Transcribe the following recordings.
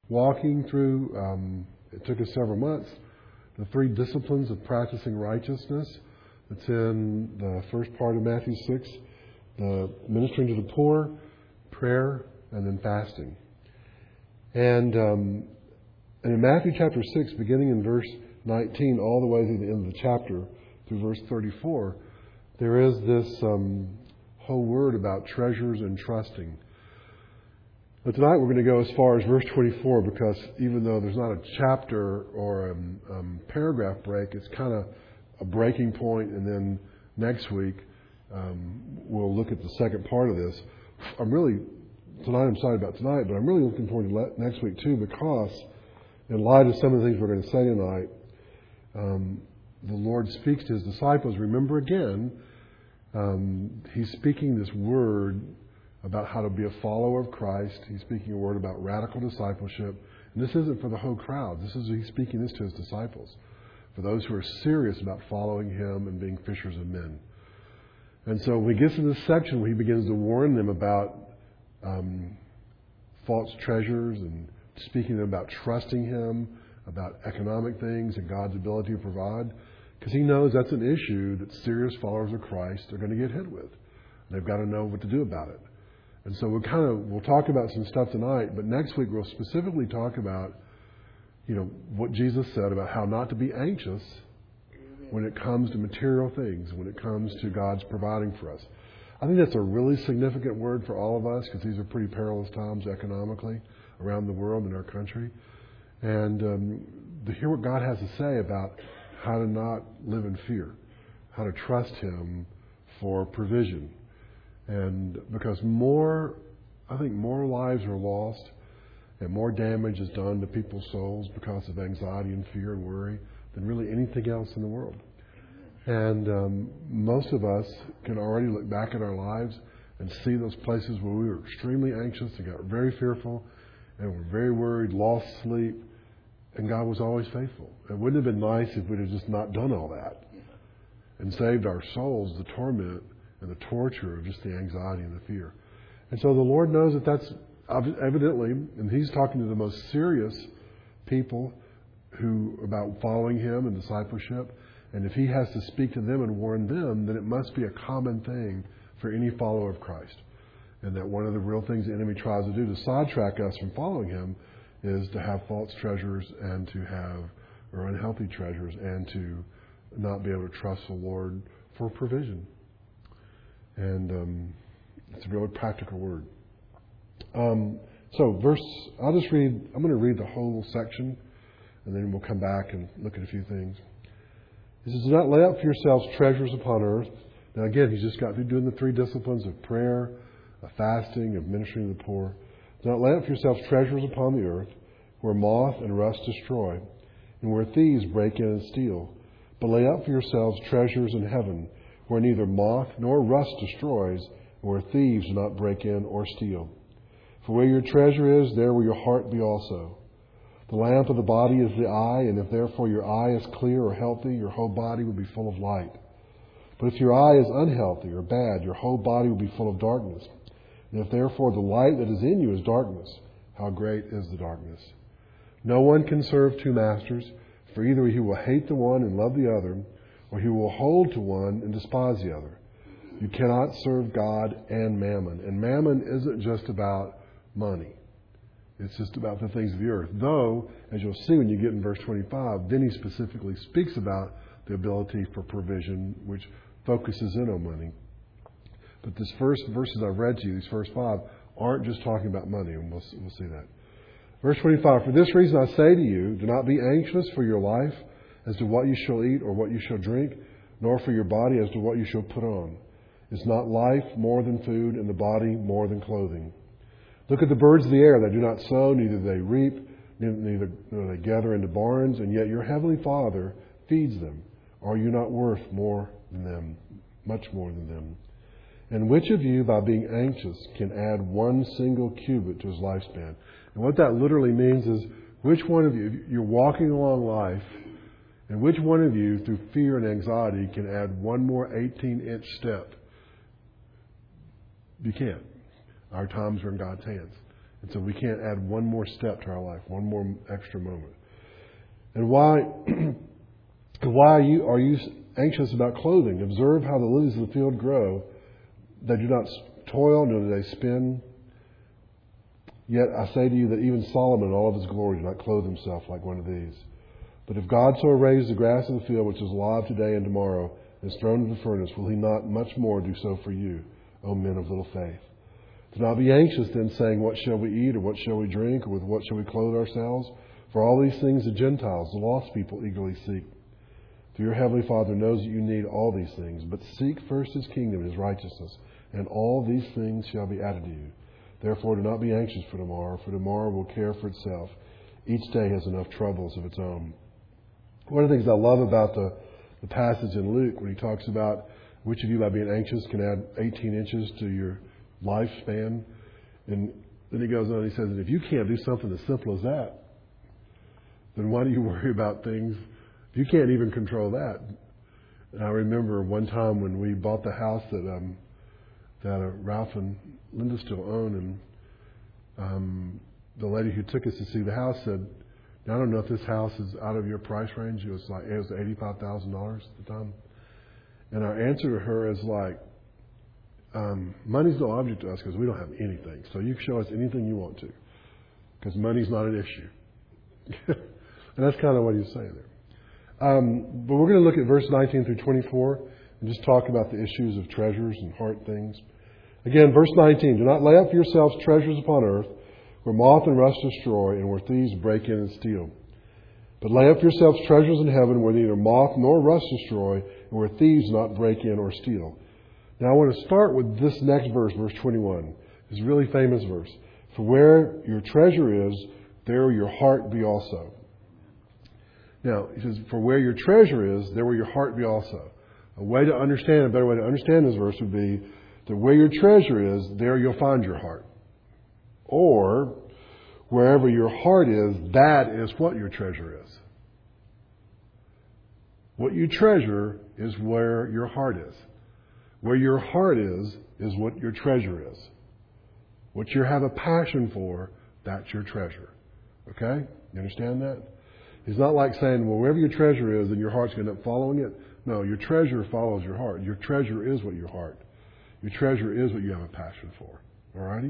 walking through, it took us several months, the 3 disciplines of practicing righteousness. It's in the first part of Matthew 6, the ministering to the poor, prayer, and then fasting. And in Matthew chapter 6, beginning in verse 19, all the way through the end of the chapter, through verse 34, there is this whole word about treasures and trusting. But tonight we're going to go as far as verse 24, because even though there's not a chapter or a paragraph break, it's kind of a breaking point, and then next week we'll look at the second part of this. I'm sorry about tonight, but I'm really looking forward to next week too, because in light of some of the things we're going to say tonight, the Lord speaks to His disciples. Remember again, He's speaking this word about how to be a follower of Christ. He's speaking a word about radical discipleship. And this isn't for the whole crowd. He's speaking this to His disciples, for those who are serious about following Him and being fishers of men. And so when He gets to this section where He begins to warn them about false treasures and speaking to them about trusting Him, about economic things and God's ability to provide, because He knows that's an issue that serious followers of Christ are going to get hit with. They've got to know what to do about it. And so we'll talk about some stuff tonight, but next week we'll specifically talk about, what Jesus said about how not to be anxious when it comes to material things, when it comes to God's providing for us. I think that's a really significant word for all of us, because these are pretty perilous times economically around the world in our country. And to hear what God has to say about how to not live in fear, how to trust Him for provision. And because I think more lives are lost and more damage is done to people's souls because of anxiety and fear and worry than really anything else in the world. And most of us can already look back at our lives and see those places where we were extremely anxious and got very fearful and were very worried, lost sleep, and God was always faithful. It wouldn't have been nice if we'd have just not done all that and saved our souls the torment and the torture of just the anxiety and the fear. And so the Lord knows that that's evidently, and He's talking to the most serious people about following Him and discipleship. And if He has to speak to them and warn them, then it must be a common thing for any follower of Christ. And that one of the real things the enemy tries to do to sidetrack us from following Him is to have false treasures and or unhealthy treasures, and to not be able to trust the Lord for provision. And it's a really practical word. I'm going to read the whole section, and then we'll come back and look at a few things. He says, "Do not lay up for yourselves treasures upon earth." Now again, he's just got through doing the 3 disciplines of prayer, of fasting, of ministering to the poor. "Do not lay up for yourselves treasures upon the earth, where moth and rust destroy, and where thieves break in and steal. But lay up for yourselves treasures in heaven, where neither moth nor rust destroys, and where thieves do not break in or steal. For where your treasure is, there will your heart be also. The lamp of the body is the eye, and if therefore your eye is clear or healthy, your whole body will be full of light. But if your eye is unhealthy or bad, your whole body will be full of darkness. And if therefore the light that is in you is darkness, how great is the darkness? No one can serve 2 masters, for either he will hate the one and love the other, or he will hold to one and despise the other. You cannot serve God and mammon. And mammon isn't just about money. It's just about the things of the earth. Though, as you'll see when you get in verse 25, then he specifically speaks about the ability for provision, which focuses in on money. But this first verses I've read to you, these first 5, aren't just talking about money, and we'll see that. Verse 25, "For this reason I say to you, do not be anxious for your life as to what you shall eat or what you shall drink, nor for your body as to what you shall put on. Is not life more than food, and the body more than clothing? Look at the birds of the air. They do not sow, neither they reap, neither they gather into barns, and yet your heavenly Father feeds them. Are you not worth more than them, much more than them? And which of you, by being anxious, can add 1 single cubit to his lifespan?" And what that literally means is, which one of you, you're walking along life, and which one of you, through fear and anxiety, can add 1 more 18-inch step? You can't. Our times are in God's hands. And so we can't add one more step to our life, one more extra moment. And why are you anxious about clothing? Observe how the lilies of the field grow. They do not toil, nor do they spin. Yet I say to you that even Solomon in all of his glory did not clothe himself like one of these. But if God so arrays the grass of the field, which is alive today and tomorrow, and is thrown into the furnace, will he not much more do so for you, O men of little faith? Do not be anxious then, saying, what shall we eat, or what shall we drink, or with what shall we clothe ourselves? For all these things the Gentiles, the lost people, eagerly seek. For your heavenly Father knows that you need all these things. But seek first his kingdom and his righteousness, and all these things shall be added to you. Therefore do not be anxious for tomorrow will care for itself. Each day has enough troubles of its own. One of the things I love about the passage in Luke, when he talks about which of you by being anxious can add 18 inches to your lifespan. And then he goes on and he says that if you can't do something as simple as that, then why do you worry about things? If you can't even control that. And I remember one time when we bought the house that Ralph and Linda still own, and the lady who took us to see the house said, I don't know if this house is out of your price range. It was $85,000 at the time. And our answer to her is like, money's no object to us because we don't have anything. So you can show us anything you want to, because money's not an issue. And that's kind of what he's saying there. But we're going to look at verse 19 through 24 and just talk about the issues of treasures and heart things. Again, verse 19, do not lay up for yourselves treasures upon earth, where moth and rust destroy, and where thieves break in and steal. But lay up for yourselves treasures in heaven, where neither moth nor rust destroy, and where thieves do not break in or steal. Now I want to start with this next verse, verse 21. It's a really famous verse. For where your treasure is, there will your heart be also. Now, he says, for where your treasure is, there will your heart be also. A better way to understand this verse would be that where your treasure is, there you'll find your heart. Or, wherever your heart is, that is what your treasure is. What you treasure is where your heart is. Where your heart is what your treasure is. What you have a passion for, that's your treasure. Okay? You understand that? It's not like saying, well, wherever your treasure is, then your heart's going to end up following it. No, your treasure follows your heart. Your treasure is what your heart. Your treasure is what you have a passion for. Alrighty?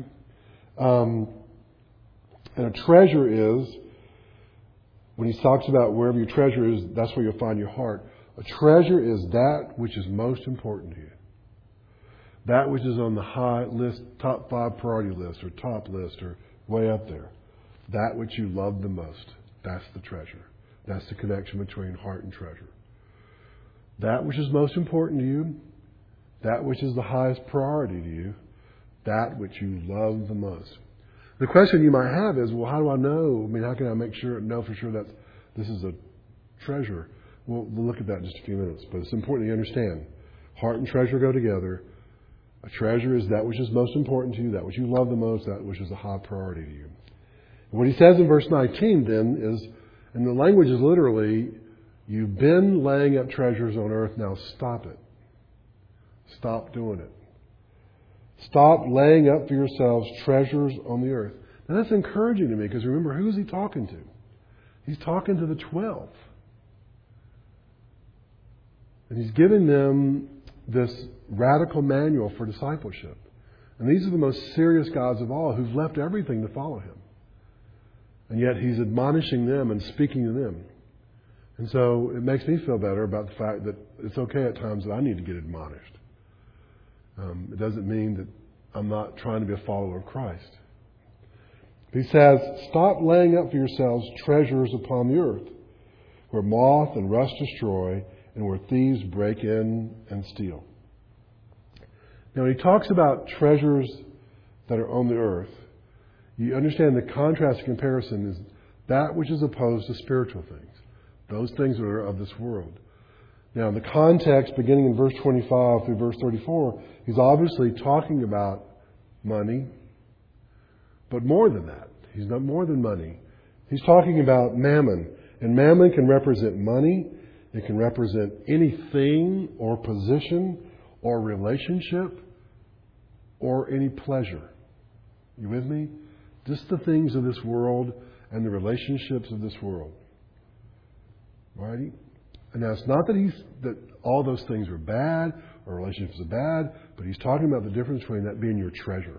And a treasure is, when he talks about wherever your treasure is, that's where you'll find your heart. A treasure is that which is most important to you. That which is on the high list, top 5 priority list, or top list, or way up there. That which you love the most. That's the treasure. That's the connection between heart and treasure. That which is most important to you, that which is the highest priority to you, that which you love the most. The question you might have is, well, how do I know? I mean, how can I know for sure that this is a treasure? We'll look at that in just a few minutes. But it's important you understand. Heart and treasure go together. A treasure is that which is most important to you, that which you love the most, that which is a high priority to you. And what he says in verse 19 then is, and the language is literally, you've been laying up treasures on earth, now stop it. Stop doing it. Stop laying up for yourselves treasures on the earth. Now that's encouraging to me, because remember, who is he talking to? He's talking to the 12. And he's giving them this radical manual for discipleship. And these are the most serious guys of all, who've left everything to follow him. And yet he's admonishing them and speaking to them. And so it makes me feel better about the fact that it's okay at times that I need to get admonished. It doesn't mean that I'm not trying to be a follower of Christ. He says, stop laying up for yourselves treasures upon the earth, where moth and rust destroy, and where thieves break in and steal. Now, when he talks about treasures that are on the earth, you understand the contrast and comparison is that which is opposed to spiritual things. Those things that are of this world. Now, in the context, beginning in verse 25 through verse 34, he's obviously talking about money, but more than that. He's not more than money. He's talking about mammon. And mammon can represent money. It can represent anything or position or relationship or any pleasure. You with me? Just the things of this world and the relationships of this world. Right? And now it's not that all those things are bad or relationships are bad, but he's talking about the difference between that being your treasure.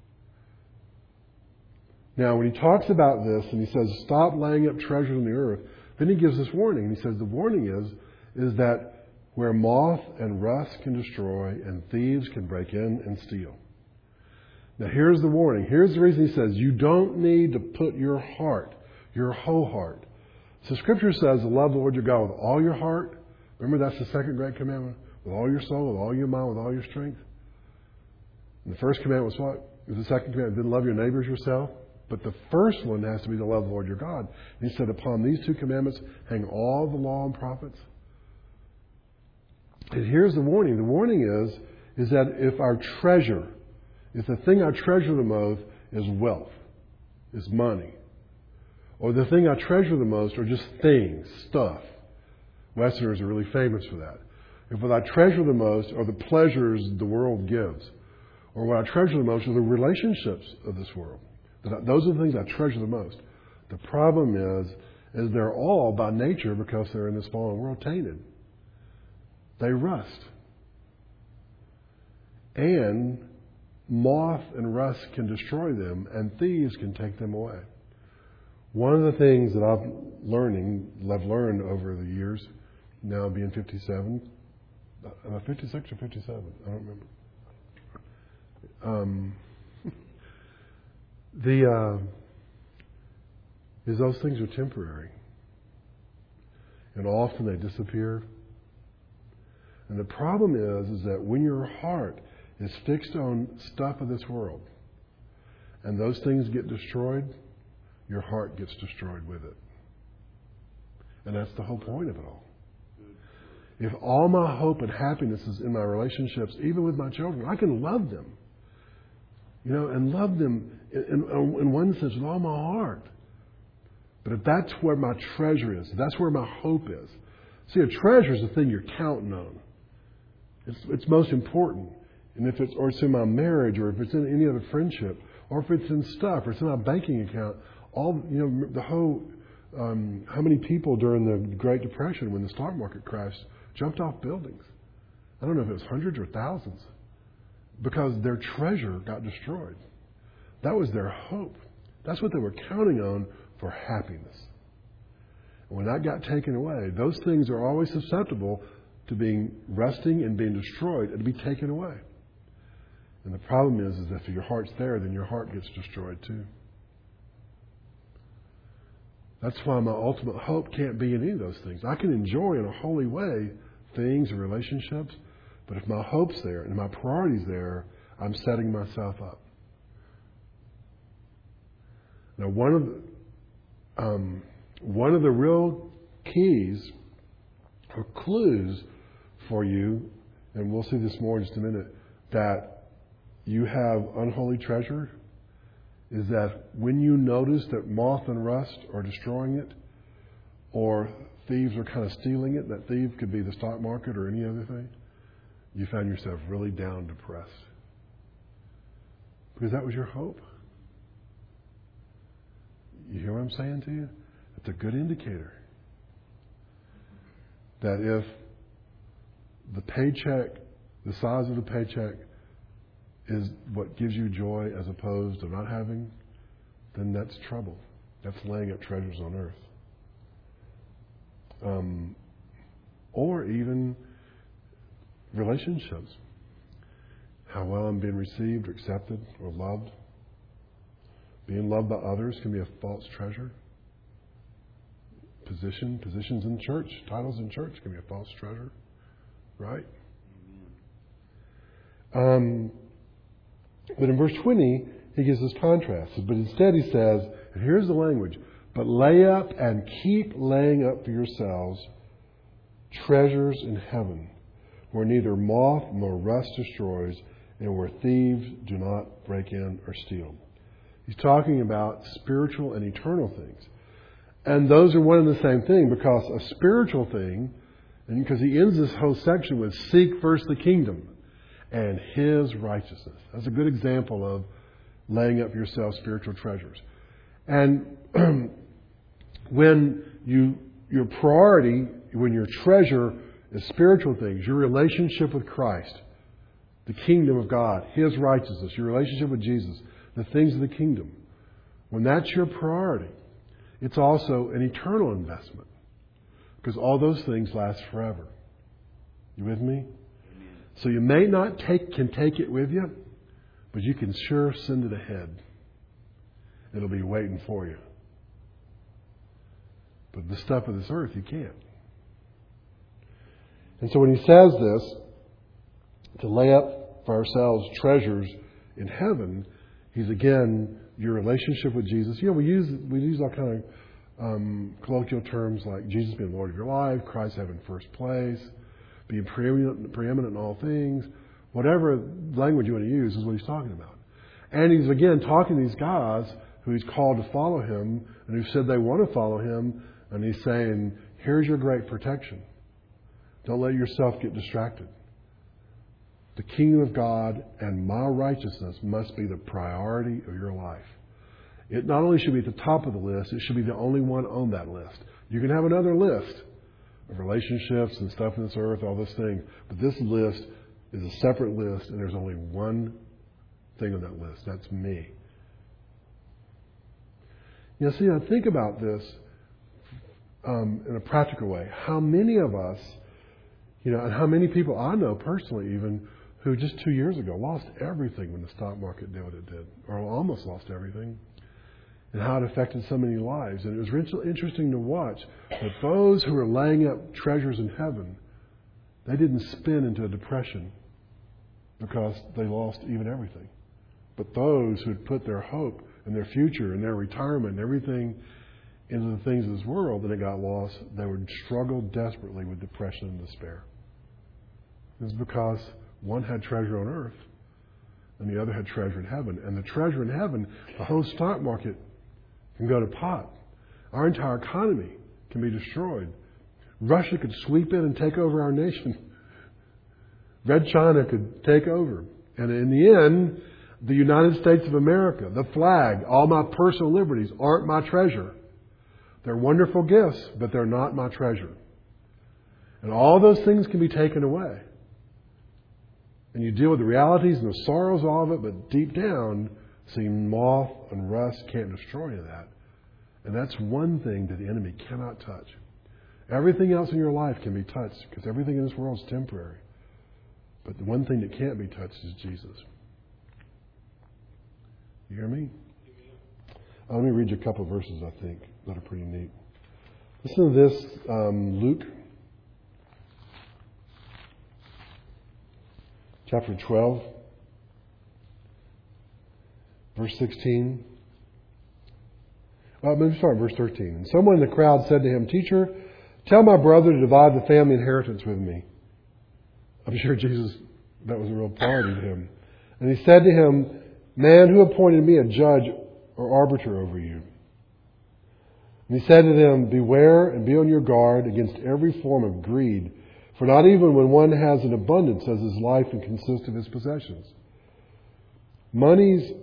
Now, when he talks about this and he says, stop laying up treasures on the earth, then he gives this warning. And he says the warning is that where moth and rust can destroy and thieves can break in and steal. Now, here's the warning. Here's the reason he says you don't need to put your heart, your whole heart. So Scripture says to love the Lord your God with all your heart. Remember, that's the second great commandment. With all your soul, with all your mind, with all your strength. And the first commandment was what? It was the second commandment. Then love your neighbors yourself. But the first one has to be to love the Lord your God. And he said, upon these two commandments hang all the law and prophets. And here's the warning. The warning is that if our treasure, if the thing I treasure the most is wealth, is money, or the thing I treasure the most are just things, stuff. Westerners are really famous for that. If what I treasure the most are the pleasures the world gives, or what I treasure the most are the relationships of this world, those are the things I treasure the most. The problem is they're all by nature, because they're in this fallen world, tainted. They rust. And moth and rust can destroy them, and thieves can take them away. One of the things that I've learned over the years, now being 57, am I 56 or 57? I don't remember. Is those things are temporary. And often they disappear. And the problem is that when your heart is fixed on stuff of this world, and those things get destroyed, your heart gets destroyed with it. And that's the whole point of it all. If all my hope and happiness is in my relationships, even with my children, I can love them. And love them in one sense with all my heart. But if that's where my treasure is, if that's where my hope is. See, a treasure is the thing you're counting on. It's most important. And if it's in my marriage, or if it's in any other friendship, or if it's in stuff, or it's in my banking account, the whole, how many people during the Great Depression, when the stock market crashed, jumped off buildings? I don't know if it was hundreds or thousands, because their treasure got destroyed. That was their hope. That's what they were counting on for happiness. And when that got taken away, those things are always susceptible to being rusting and being destroyed and to be taken away. And the problem is that if your heart's there, then your heart gets destroyed too. That's why my ultimate hope can't be in any of those things. I can enjoy in a holy way things and relationships, but if my hope's there and my priority's there, I'm setting myself up. Now, one of the real keys or clues for you, and we'll see this more in just a minute, that you have unholy treasure, is that when you notice that moth and rust are destroying it, or thieves are kind of stealing it, that thief could be the stock market or any other thing, you found yourself really down, depressed. Because that was your hope. You hear what I'm saying to you? It's a good indicator that if the paycheck, the size of the paycheck, is what gives you joy as opposed to not having, then that's trouble. That's laying up treasures on earth. Or even relationships. How well I'm being received or accepted or loved. Being loved by others can be a false treasure. Positions in church, titles in church can be a false treasure. Right? But in verse 20, he gives this contrast. But instead he says, and here's the language, but lay up and keep laying up for yourselves treasures in heaven, where neither moth nor rust destroys, and where thieves do not break in or steal. He's talking about spiritual and eternal things. And those are one and the same thing, because a spiritual thing, and because he ends this whole section with seek first the kingdom and His righteousness. That's a good example of laying up for yourself spiritual treasures. And when your priority, when your treasure is spiritual things, your relationship with Christ, the kingdom of God, His righteousness, your relationship with Jesus, the things of the kingdom, when that's your priority, it's also an eternal investment. Because all those things last forever. You with me? Amen. So you may not can take it with you, but you can sure send it ahead. It'll be waiting for you. But the stuff of this earth, you can't. And so when he says this, to lay up for ourselves treasures in heaven, he's again, your relationship with Jesus. You know, we use all kind of colloquial terms like Jesus being Lord of your life, Christ having first place, being preeminent in all things. Whatever language you want to use is what he's talking about. And he's again talking to these guys who he's called to follow him and who said they want to follow him. And he's saying, here's your great protection. Don't let yourself get distracted. The kingdom of God and my righteousness must be the priority of your life. It not only should be at the top of the list, it should be the only one on that list. You can have another list of relationships and stuff in this earth, all those things. But this list is a separate list, and there's only one thing on that list. That's me. You know, see, I think about this in a practical way. How many of us, you know, and how many people I know personally even, who just 2 years ago lost everything when the stock market did what it did, or almost lost everything, and how it affected so many lives. And it was really interesting to watch that those who were laying up treasures in heaven, they didn't spin into a depression because they lost even everything. But those who had put their hope and their future and their retirement and everything into the things of this world, and it got lost, they would struggle desperately with depression and despair. It's because one had treasure on earth and the other had treasure in heaven. And the treasure in heaven, the whole stock market can go to pot. Our entire economy can be destroyed. Russia could sweep in and take over our nation. Red China could take over. And in the end, the United States of America, the flag, all my personal liberties aren't my treasure. They're wonderful gifts, but they're not my treasure. And all those things can be taken away. And you deal with the realities and the sorrows of all of it, but deep down, see, moth and rust can't destroy any of that. And that's one thing that the enemy cannot touch. Everything else in your life can be touched because everything in this world is temporary. But the one thing that can't be touched is Jesus. You hear me? Let me read you a couple of verses, I think, that are pretty neat. Listen to this, Luke chapter 12, verse 16. Verse 13. And someone in the crowd said to him, "Teacher, tell my brother to divide the family inheritance with me." I'm sure Jesus, that was a real priority to him. And he said to him, "Man, who appointed me a judge or arbiter over you?" And he said to them, "Beware and be on your guard against every form of greed, for not even when one has an abundance does his life and consist of his possessions." Money's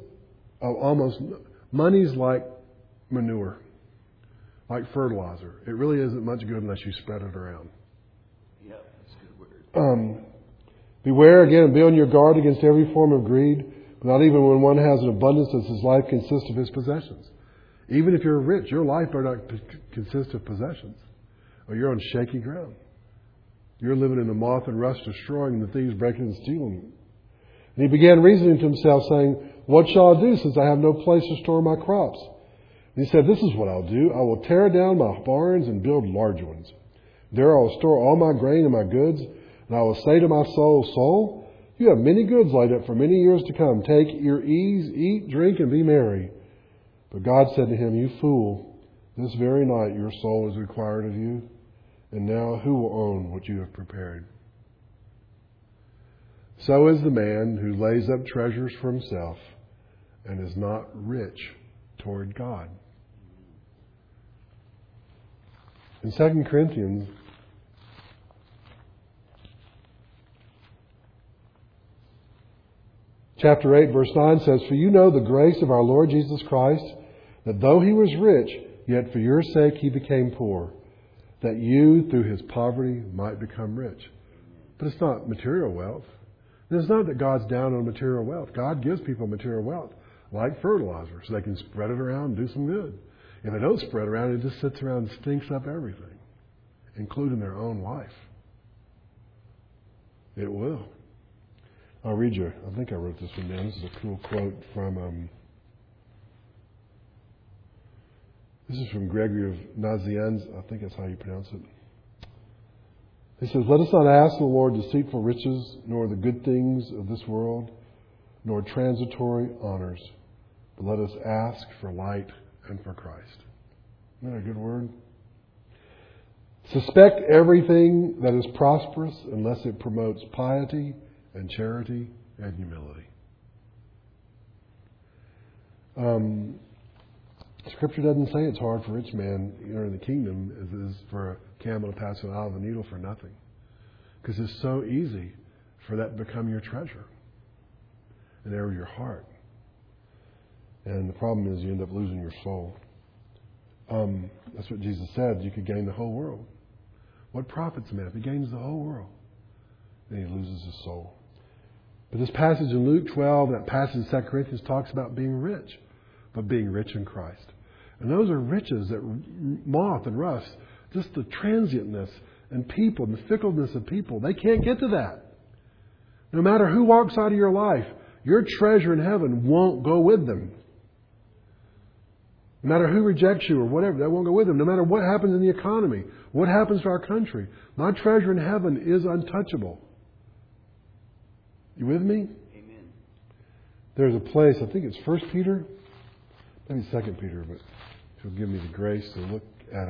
like manure, like fertilizer. It really isn't much good unless you spread it around. Yeah, that's a good word. Beware again and be on your guard against every form of greed. But not even when one has an abundance does his life consist of his possessions. Even if you're rich, your life better not consist of possessions, or you're on shaky ground. You're living in the moth and rust destroying, the thieves breaking and stealing. And he began reasoning to himself, saying, "What shall I do, since I have no place to store my crops?" And he said, "This is what I'll do. I will tear down my barns and build large ones. There I will store all my grain and my goods. And I will say to my soul, 'Soul, you have many goods laid up for many years to come. Take your ease, eat, drink, and be merry.' But God said to him, 'You fool, this very night your soul is required of you. And now who will own what you have prepared?' So is the man who lays up treasures for himself and is not rich toward God." In 2 Corinthians chapter 8, verse 9 says, "For you know the grace of our Lord Jesus Christ, that though he was rich, yet for your sake he became poor, that you through his poverty might become rich." But it's not material wealth. And it's not that God's down on material wealth. God gives people material wealth, like fertilizer, so they can spread it around and do some good. If they don't spread around, it just sits around and stinks up everything, including their own life. It will. I'll read you. I think I wrote this one down. This is a cool quote from this is from Gregory of Nazianz. I think that's how you pronounce it. He says, "Let us not ask the Lord deceitful riches, nor the good things of this world, nor transitory honors, but let us ask for light and for Christ." Isn't that a good word? "Suspect everything that is prosperous unless it promotes piety and charity and humility." Scripture doesn't say it's hard for a rich man in the kingdom as it is for a camel to pass an eye of a needle for nothing. Because it's so easy for that to become your treasure and ever your heart. And the problem is you end up losing your soul. That's what Jesus said. You could gain the whole world. What profits a man if he gains the whole world? Then he loses his soul. But this passage in Luke 12, that passage in 2 Corinthians talks about being rich, but being rich in Christ. And those are riches that moth and rust, just the transientness and people, the fickleness of people. They can't get to that. No matter who walks out of your life, your treasure in heaven won't go with them. No matter who rejects you or whatever, that won't go with them. No matter what happens in the economy, what happens to our country, my treasure in heaven is untouchable. You with me? Amen. There's a place, I think it's 1 Peter, maybe 2 Peter, but if you'll give me the grace to look at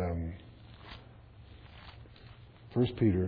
1 Peter.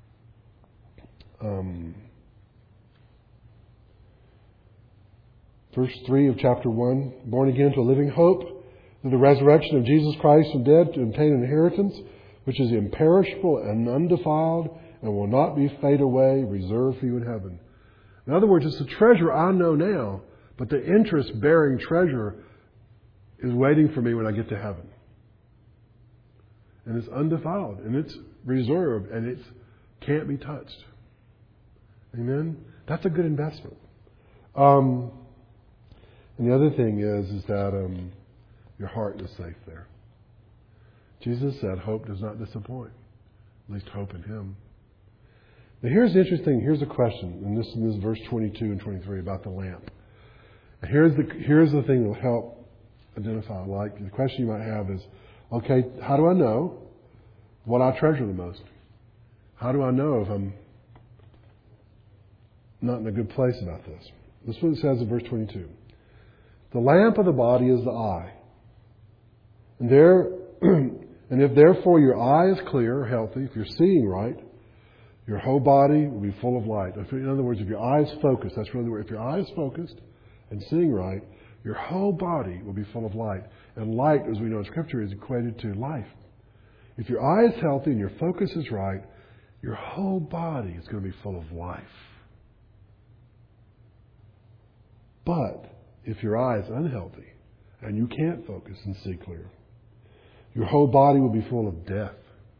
Verse 3 of chapter 1, "Born again to a living hope, through the resurrection of Jesus Christ from dead, to obtain an inheritance which is imperishable and undefiled and will not be fade away, reserved for you in heaven." In other words, it's a treasure I know now, but the interest-bearing treasure is waiting for me when I get to heaven. And it's undefiled, and it's reserved, and it can't be touched. Amen? That's a good investment. And the other thing is that your heart is safe there. Jesus said, "Hope does not disappoint." At least hope in Him. Now here's the interesting, here's a question, and this is verse 22 and 23 about the lamp. Here's the thing that will help identify light. The question you might have is, okay, how do I know what I treasure the most? How do I know if I'm not in a good place about this? This is what it says in verse 22. "The lamp of the body is the eye. And if therefore your eye is clear, healthy, if you're seeing right, your whole body will be full of light." In other words, if your eye is focused, that's really the word. If your eye is focused and seeing right, your whole body will be full of light. And light, as we know in Scripture, is equated to life. If your eye is healthy and your focus is right, your whole body is going to be full of life. But if your eye is unhealthy and you can't focus and see clear, your whole body will be full of death.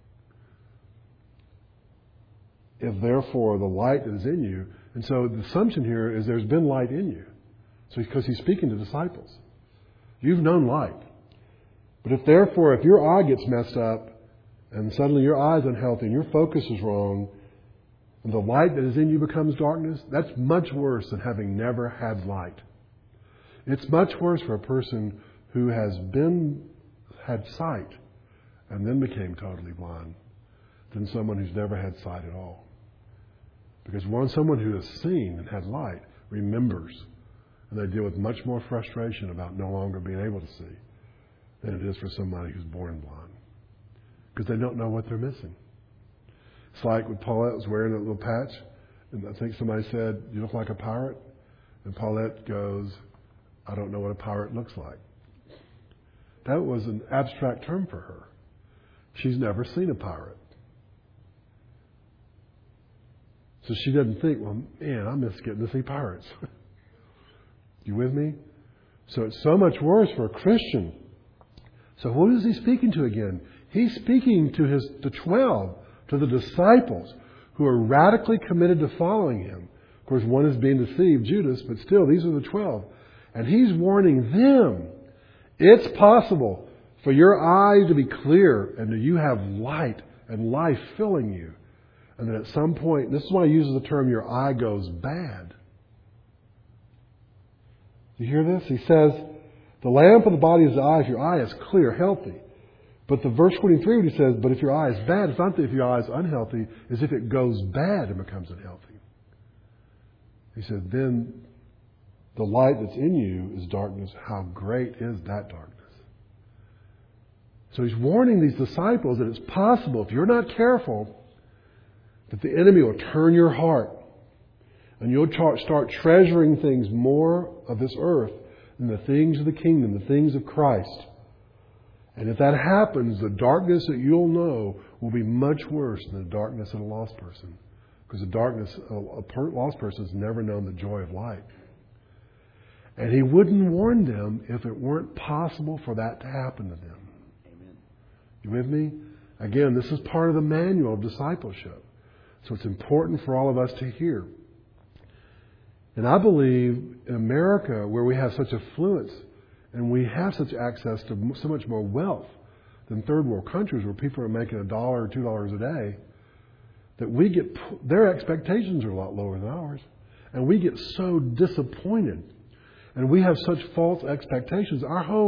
If therefore the light that is in you, and so the assumption here is there's been light in you. So because he's speaking to disciples. You've known light. But if your eye gets messed up and suddenly your eye is unhealthy and your focus is wrong and the light that is in you becomes darkness, that's much worse than having never had light. It's much worse for a person who has had sight and then became totally blind than someone who's never had sight at all. Because someone who has seen and had light remembers, and they deal with much more frustration about no longer being able to see than it is for somebody who's born blind. Because they don't know what they're missing. It's like when Paulette was wearing that little patch, and I think somebody said, "You look like a pirate." And Paulette goes, "I don't know what a pirate looks like." That was an abstract term for her. She's never seen a pirate. So she doesn't think, "Well, man, I miss getting to see pirates." You with me? So it's so much worse for a Christian. So who is he speaking to again? He's speaking to the 12, to the disciples who are radically committed to following him. Of course, one is being deceived, Judas, but still, these are the 12. And he's warning them, it's possible for your eyes to be clear and that you have light and life filling you. And that at some point, this is why he uses the term, your eye goes bad. You hear this? He says, the lamp of the body is the eye. If your eye is clear, healthy. But the verse 23, when he says, but if your eye is bad, it's not that if your eye is unhealthy, it's if it goes bad and becomes unhealthy. He said, then the light that's in you is darkness. How great is that darkness? So he's warning these disciples that it's possible, if you're not careful, that the enemy will turn your heart and you'll start treasuring things more of this earth than the things of the kingdom, the things of Christ. And if that happens, the darkness that you'll know will be much worse than the darkness of a lost person. Because the darkness, a lost person has never known the joy of light. And he wouldn't warn them if it weren't possible for that to happen to them. Amen. You with me? Again, this is part of the manual of discipleship. So it's important for all of us to hear. And I believe in America, where we have such affluence and we have such access to so much more wealth than third world countries where people are making $1 or $2 a day, that their expectations are a lot lower than ours. And we get so disappointed. And we have such false expectations.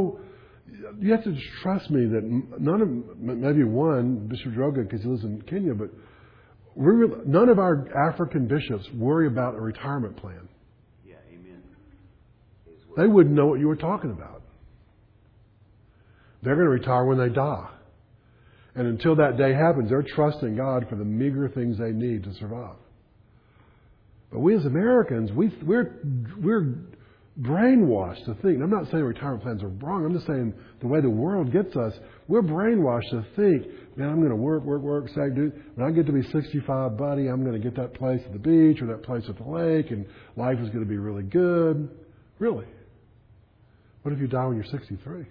You have to just trust me that maybe one, Bishop Droga, because he lives in Kenya, but none of our African bishops worry about a retirement plan. Yeah, amen. They wouldn't know what you were talking about. They're going to retire when they die. And until that day happens, they're trusting God for the meager things they need to survive. But we as Americans, we're brainwashed to think. I'm not saying retirement plans are wrong. I'm just saying the way the world gets us, we're brainwashed to think, man, I'm going to work, say, dude, when I get to be 65, buddy, I'm going to get that place at the beach or that place at the lake, and life is going to be really good. Really? What if you die when you're 63?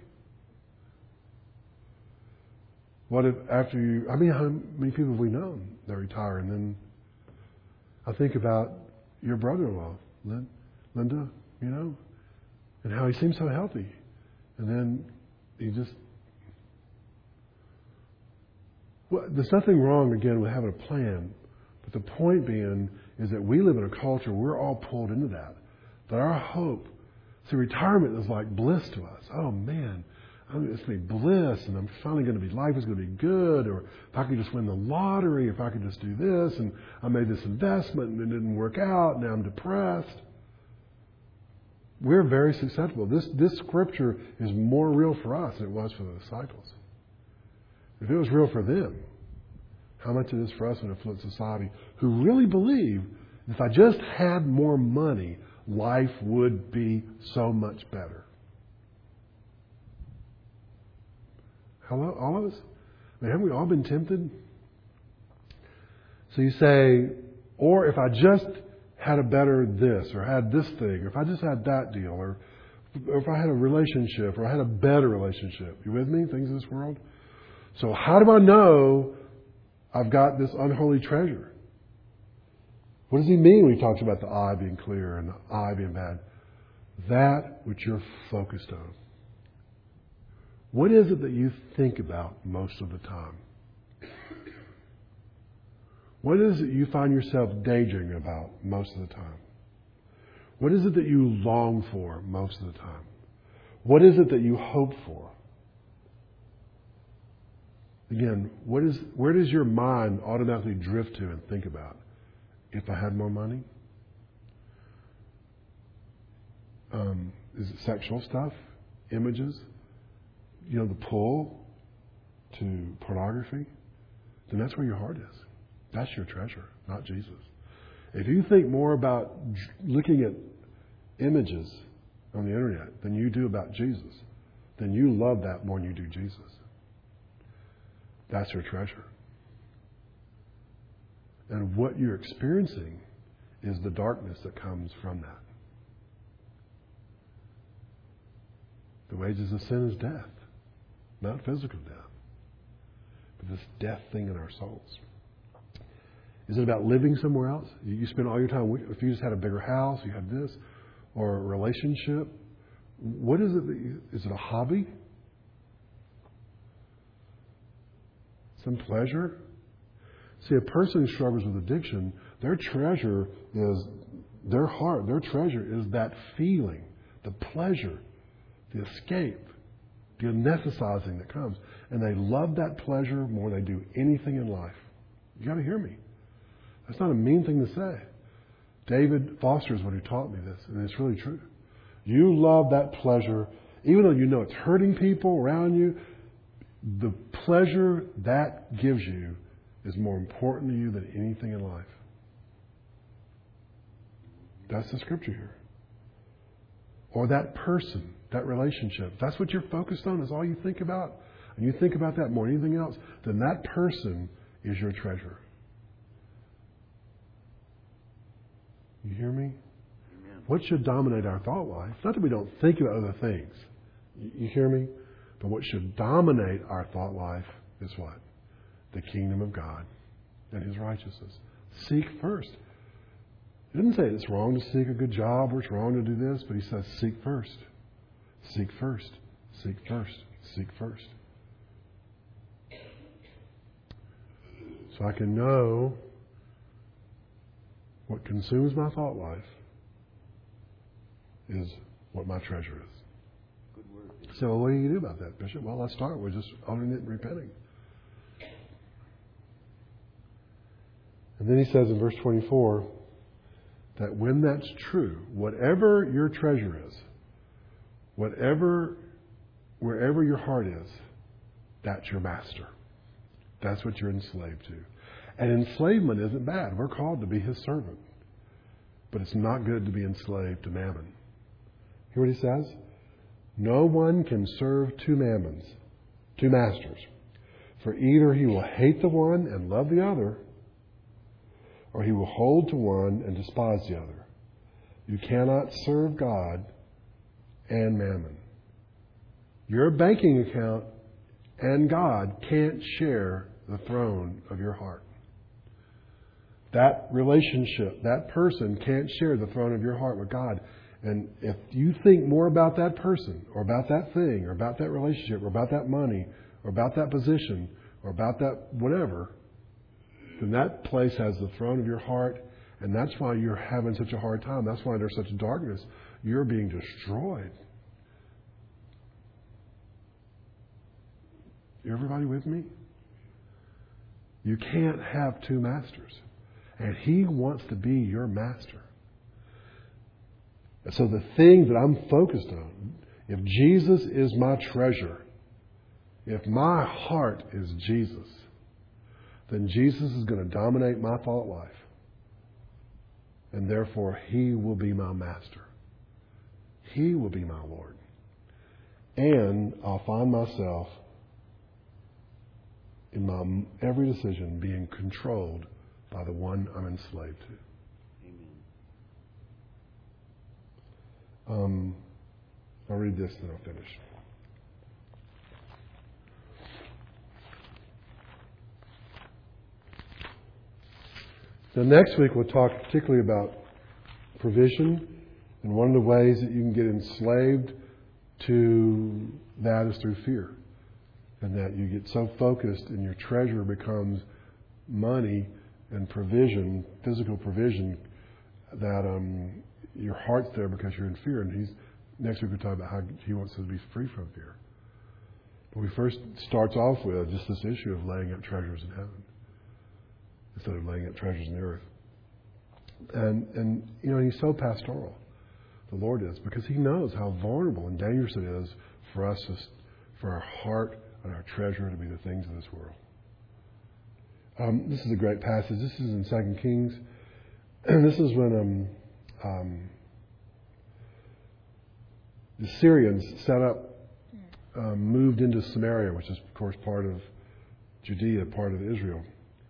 What if after how many people have we known that retire? And then I think about your brother-in-law, Linda, and how he seems so healthy. And then there's nothing wrong, again, with having a plan. But the point being is that we live in a culture, we're all pulled into that. That our hope, retirement is like bliss to us. Oh, man, it's going to be bliss, and I'm finally going to be, life is going to be good, or if I could just win the lottery, if I could just do this, and I made this investment and it didn't work out, now I'm depressed. We're very susceptible. This scripture is more real for us than it was for the disciples. If it was real for them, how much it is for us in a affluent society who really believe if I just had more money, life would be so much better. Hello, all of us? Haven't we all been tempted? So you say, or if I just had a better this, or had this thing, or if I just had that deal, or if I had a relationship, or I had a better relationship. You with me? Things in this world. So how do I know I've got this unholy treasure? What does he mean when he talks about the eye being clear and the eye being bad? That which you're focused on. What is it that you think about most of the time? What is it you find yourself daydreaming about most of the time? What is it that you long for most of the time? What is it that you hope for? Again, where does your mind automatically drift to and think about? If I had more money? Is it sexual stuff? Images? The pull to pornography? Then that's where your heart is. That's your treasure, not Jesus. If you think more about looking at images on the internet than you do about Jesus, then you love that more than you do Jesus. That's your treasure. And what you're experiencing is the darkness that comes from that. wages of sin is death. Not physical death, but this death thing in our souls. Is it about living somewhere else? You spend all your time, if you just had a bigger house, you had this, or a relationship. What is it? Is it a hobby? Some pleasure? See, a person who struggles with addiction, their treasure is their heart. Their treasure is that feeling, the pleasure, the escape, the anesthetizing that comes. And they love that pleasure more than they do anything in life. You got to hear me. That's not a mean thing to say. David Foster is one who taught me this, and it's really true. You love that pleasure, even though you know it's hurting people around you. The pleasure that gives you is more important to you than anything in life. That's the scripture here. Or that person, that relationship. If that's what you're focused on, is all you think about, and you think about that more than anything else, then that person is your treasure. You hear me? Amen. What should dominate our thought life? Not that we don't think about other things. You hear me? But what should dominate our thought life is what? The kingdom of God and His righteousness. Seek first. He didn't say it's wrong to seek a good job or it's wrong to do this, but He says seek first. Seek first. Seek first. Seek first. So I can know what consumes my thought life is what my treasure is. Good word. So what do you do about that, Bishop? Well, let's start with just owning it and repenting. And then he says in verse 24 that when that's true, whatever your treasure is, wherever your heart is, that's your master. That's what you're enslaved to. And enslavement isn't bad. We're called to be His servant. But it's not good to be enslaved to mammon. Hear what he says? No one can serve two masters. For either he will hate the one and love the other, or he will hold to one and despise the other. You cannot serve God and mammon. Your banking account and God can't share the throne of your heart. That relationship, that person can't share the throne of your heart with God. And if you think more about that person or about that thing or about that relationship or about that money or about that position or about that whatever, then that place has the throne of your heart. And that's why you're having such a hard time. That's why there's such darkness. You're being destroyed. Everybody with me? You can't have two masters. And He wants to be your master. So the thing that I'm focused on, if Jesus is my treasure, if my heart is Jesus, then Jesus is going to dominate my thought life. And therefore, He will be my master. He will be my Lord. And I'll find myself in my every decision being controlled by the one I'm enslaved to. Amen. I'll read this and I'll finish. Now next week we'll talk particularly about provision, and one of the ways that you can get enslaved to that is through fear. And that you get so focused and your treasure becomes money and provision, physical provision, that your heart's there because you're in fear. And next week we'll talk about how He wants us to be free from fear. But we first starts off with just this issue of laying up treasures in heaven instead of laying up treasures in the earth. And you know, He's so pastoral, the Lord is, because He knows how vulnerable and dangerous it is for us, for our heart and our treasure to be the things of this world. This is a great passage. This is in 2 Kings. And this is when the Syrians moved into Samaria, which is, of course, part of Judea, part of Israel.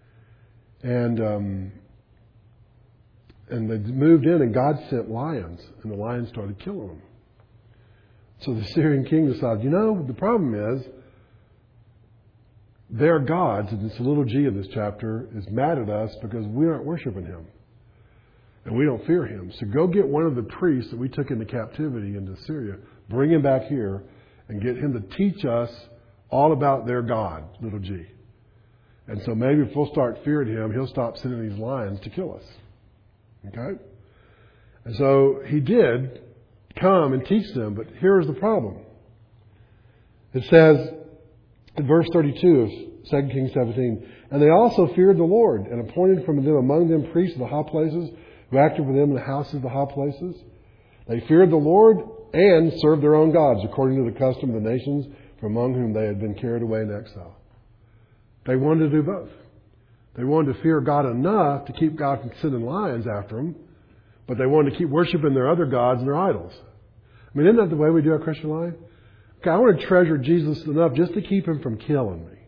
And they moved in, and God sent lions, and the lions started killing them. So the Syrian king decides, the problem is their gods, and this little g of this chapter, is mad at us because we aren't worshiping him. And we don't fear him. So go get one of the priests that we took into captivity into Syria, bring him back here, and get him to teach us all about their God, little g. And so maybe if we'll start fearing him, he'll stop sending these lions to kill us. Okay? And so he did come and teach them, but here's the problem. It says in verse 32 of 2 Kings 17, and they also feared the Lord and appointed from them among them priests of the high places who acted for them in the houses of the high places. They feared the Lord and served their own gods according to the custom of the nations from among whom they had been carried away in exile. They wanted to do both. They wanted to fear God enough to keep God from sending lions after them, but they wanted to keep worshiping their other gods and their idols. I mean, isn't that the way we do our Christian life? Okay, I want to treasure Jesus enough just to keep him from killing me.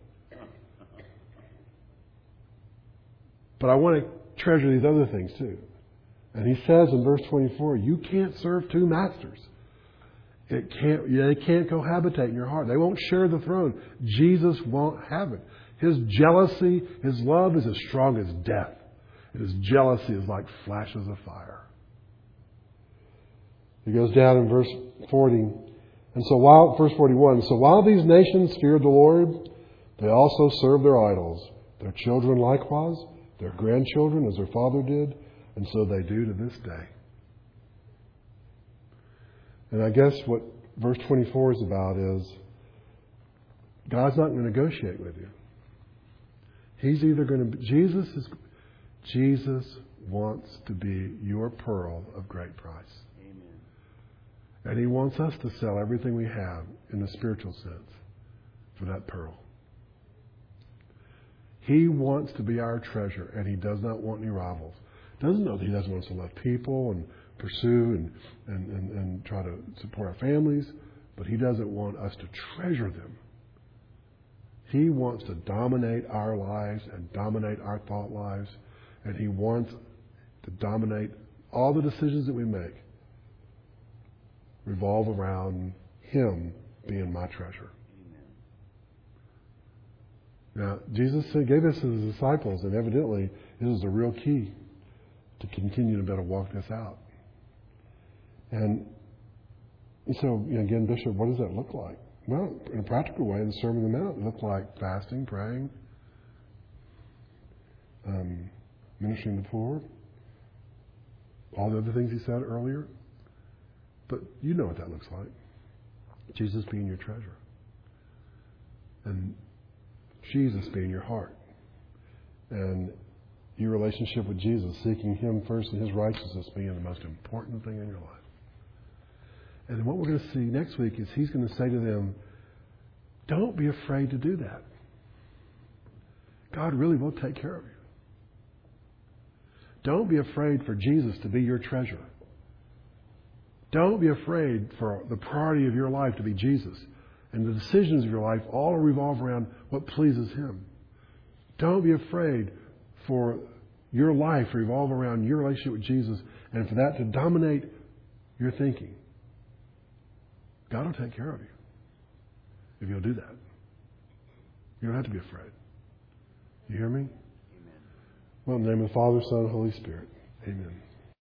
But I want to treasure these other things too. And he says in verse 24, you can't serve two masters. They can't cohabitate in your heart. They won't share the throne. Jesus won't have it. His jealousy, his love is as strong as death. And his jealousy is like flashes of fire. He goes down in verse 40. And so verse 41, so while these nations feared the Lord, they also served their idols, their children likewise, their grandchildren as their father did, and so they do to this day. And I guess what verse 24 is about is God's not going to negotiate with you. He's either going to Jesus wants to be your pearl of great price. Amen. And he wants us to sell everything we have in the spiritual sense for that pearl. He wants to be our treasure, and he does not want any rivals. Doesn't know that he doesn't want us to love people and pursue and try to support our families, but he doesn't want us to treasure them. He wants to dominate our lives and dominate our thought lives, and he wants to dominate all the decisions that we make revolve around him being my treasure. Now, Jesus gave this to his disciples, and evidently this is the real key to continue to be able to walk this out. And so, again, Bishop, what does that look like? Well, in a practical way, the Sermon on the Mount looked like fasting, praying, ministering to the poor, all the other things he said earlier. But you know what that looks like. Jesus being your treasure. And Jesus being your heart. And your relationship with Jesus, seeking him first and his righteousness being the most important thing in your life. And what we're going to see next week is he's going to say to them, don't be afraid to do that. God really will take care of you. Don't be afraid for Jesus to be your treasure. Don't be afraid for the priority of your life to be Jesus. And the decisions of your life all revolve around what pleases him. Don't be afraid for your life to revolve around your relationship with Jesus and for that to dominate your thinking. God will take care of you if you'll do that. You don't have to be afraid. You hear me? Amen. Well, in the name of the Father, Son, and Holy Spirit. Amen.